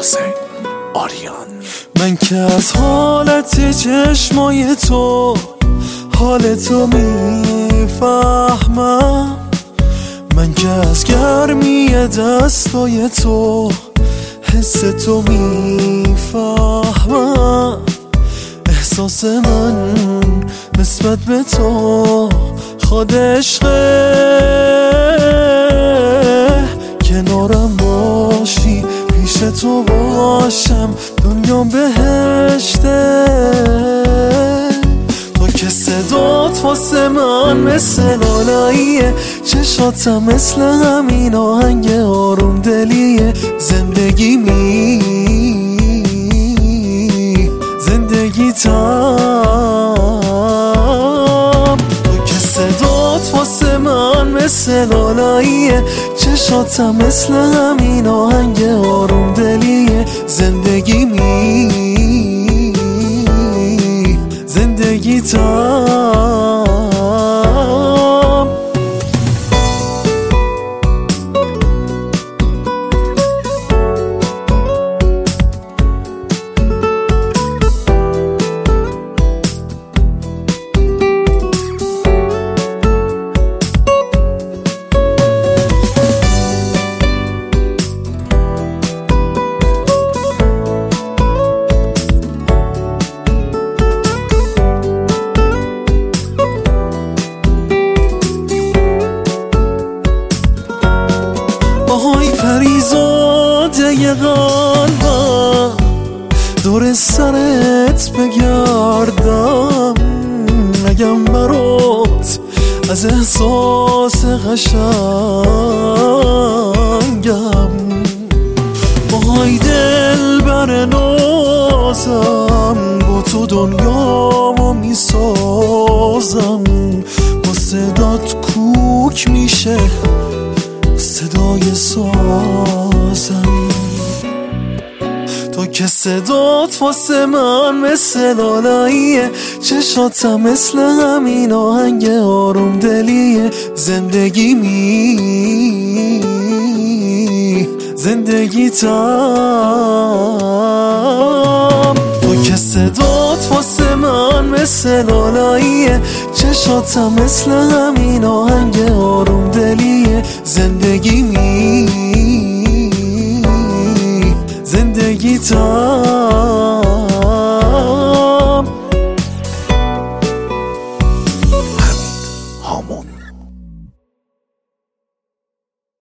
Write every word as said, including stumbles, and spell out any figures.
حسین آریان. من که از حالت چشمای تو حال تو میفهمم، من که از گرمی دستای تو حس تو میفهمم. احساس من نسبت به تو خود عشقه، کنارم باشی پیش تو باشم دنیام بهشته. تو که صدات واسه من مثل لالاییه، چشاتم مثل همین آهنگ آروم دلیه. زندگی می زندگی تام، تو که صدات واسه من مثل لالاییه، چشاتم مثل همین آهنگ آروم دلیه. زندگی می زندگی تام. آهای پریزاده قلبم، دور سرت بگردم، نگم برات از احساس قشنگم. آهای دل بر نازم، با تو دنیامو میسازم. با صدات کوک میشه صدای سازم. تو که صدات واسه من مثل لالاییه، چشاتم مثل همین آهنگ آروم دلیه. زندگی می زندگی تام، تو که صدات واسه من مثل لالاییه، چشاتم مثل همین آهنگ آروم دلیه. زندگی می زندگی تام. حمید هامون.